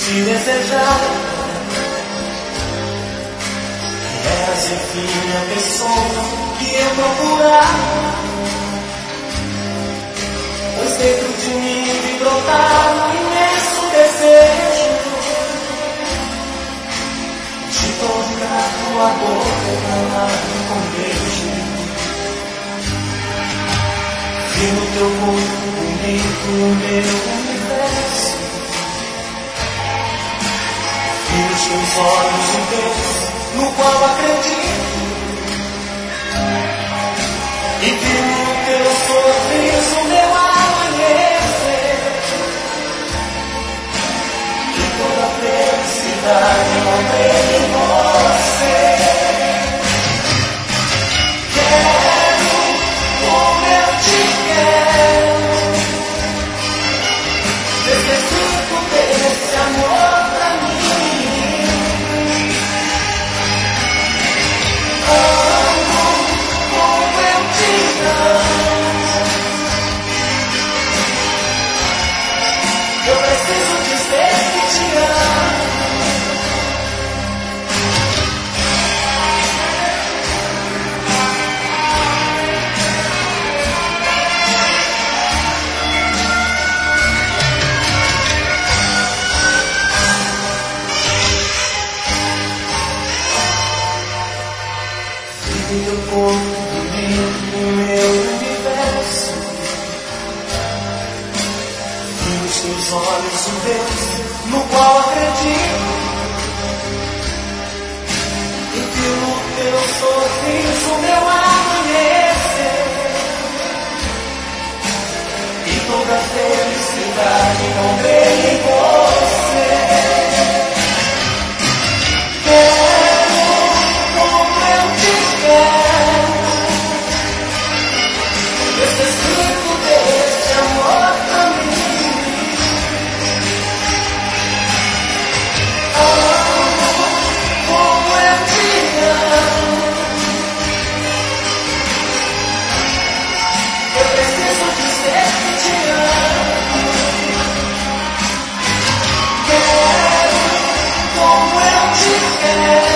te desejar. Eras enfim a pessoa que eu procurava, pois dentro de mim vi brotar um imenso desejo de tocar tua boca derramada com beijo. Vi no teu corpo bonito o meu universo, vi nos teus olhos o Deus no qual acredito, e vi no teu sorriso meu amanhecer, e toda a felicidade encontrei em você. Quero como eu te quero, necessito desse amor pra mim. Eu preciso dizer que te amo. Vive teu corpo bonito no meu universo, vi nos teus olhos o Deus no qual acredito, e vi no teu sorriso meu amanhecer, e toda a felicidade encontrei em você. Quero como eu te quero, necessito deste amor pra mim. Como eu te amo, eu preciso dizer que te amo. Quero como eu te quero.